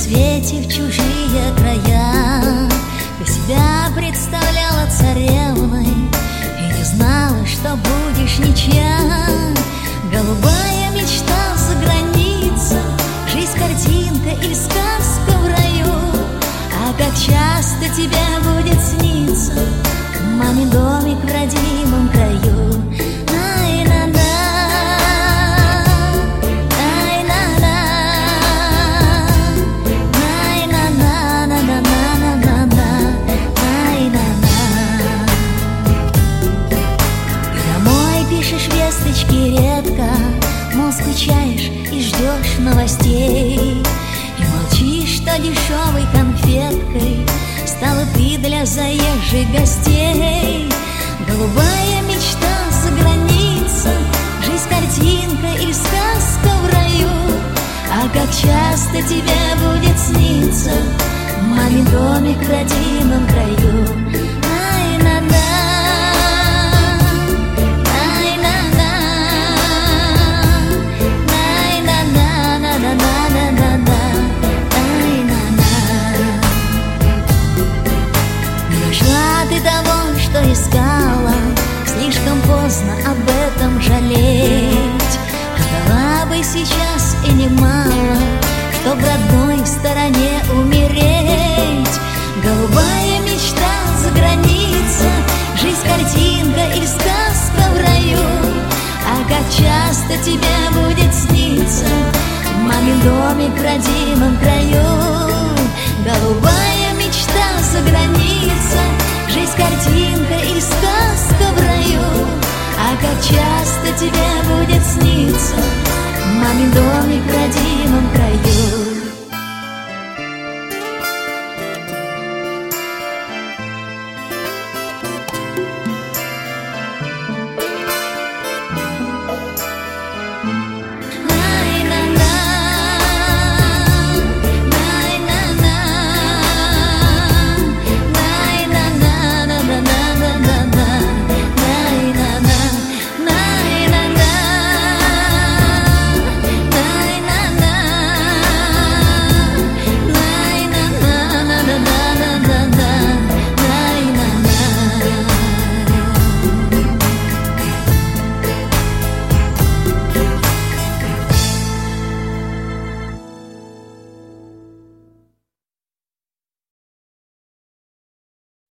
свете в чужие края. Ты себя представляла царевной и не знала, что будешь ничья. Голубая мечта за границей, жизнь картинка и сказка в раю. А как часто тебе будет сниться мамин домик в родимом краю. Весточки редко, но скучаешь и ждешь новостей. И молчишь, что дешевой конфеткой стала ты для заезжих гостей. Голубая мечта за границей, жизнь картинка и сказка в раю. А как часто тебе будет сниться мамин домик в родимом краю. Искала, слишком поздно об этом жалеть. Отдала бы сейчас и немало, чтоб в родной стороне умереть. Голубая мечта за границей, жизнь картинка и сказка в раю. А как часто тебе будет сниться мамин домик в родимом краю. Голубая мечта за границей, жизнь картинка и сказка в раю. А как часто тебе будет сниться мамин домик в родимом краю.